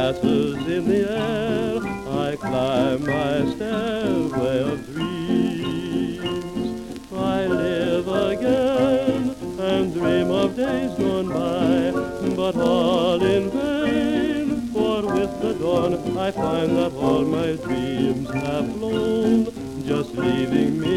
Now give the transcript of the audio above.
passes in the air, I climb my stairway of dreams. I live again and dream of days gone by, but all in vain, for with the dawn I find that all my dreams have flown, just leaving me